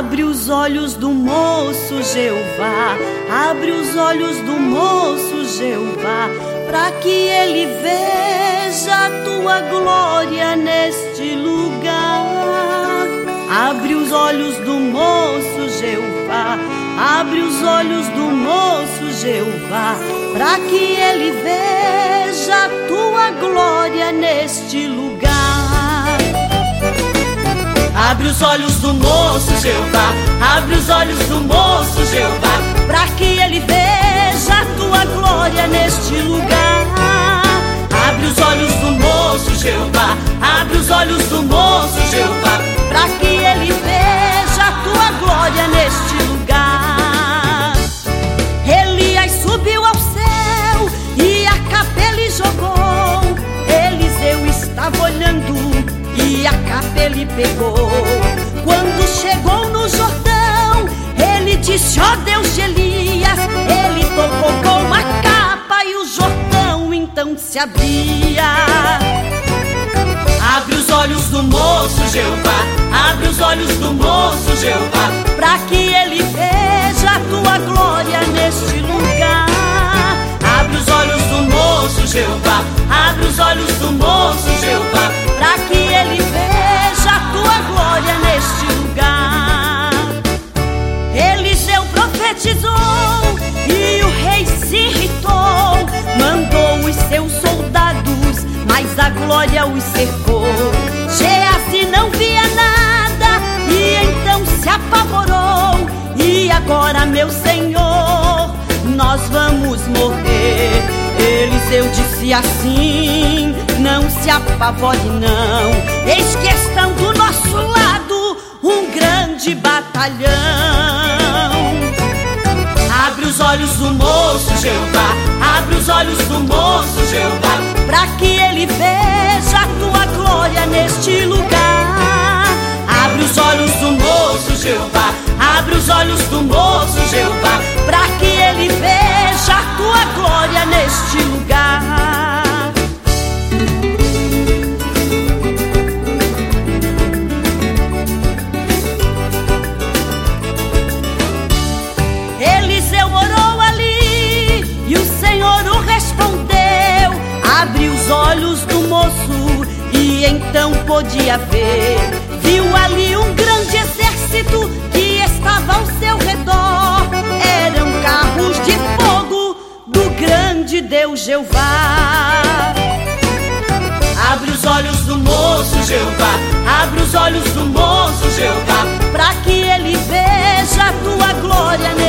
Abre os olhos do moço, Jeová, abre os olhos do moço, Jeová, para que ele veja a tua glória neste lugar. Abre os olhos do moço, Jeová, abre os olhos do moço, Jeová, para que ele veja a tua glória neste lugar. Abre os olhos do moço, Jeová, abre os olhos do moço, Jeová, para que ele veja a tua glória neste lugar. Abre os olhos do moço, Jeová, abre os olhos do moço, Jeová, para que ele veja a tua glória neste lugar. Elias subiu ao céu e a capa ele jogou. Eliseu estava olhando e a capa ele pegou. Quando chegou no Jordão, ele disse: ó Deus de Elias. Ele tocou com a capa e o Jordão então se abria. Abre os olhos do moço, Jeová, abre os olhos do moço, Jeová, para que ele veja a tua glória neste lugar. Abre os olhos do moço, Jeová, abre os olhos do moço, Jeová, para que ele veja a tua glória neste lugar. Eliseu profetizou e o rei se irritou. Mandou os seus soldados, mas a glória os cercou. Geazi não via nada e então se apavorou. E agora, meu Senhor, nós vamos morrer. Eliseu disse assim: não se apavore não, eis que estão do nosso lado um grande batalhão. Abre os olhos do moço, Jeová, abre os olhos do moço, Jeová, para que ele veja a tua glória neste lugar. Abre os olhos do moço, Jeová, abre os olhos do moço, Jeová, para que ele veja a tua glória neste lugar. Eliseu orou ali e o Senhor o respondeu. Abre os olhos do moço e então podia ver. Viu ali um grande exército que estava ao seu redor. Eram carros de fogo do grande Deus Jeová. Abre os olhos do moço, Jeová, abre os olhos do moço, Jeová, para que ele veja a tua glória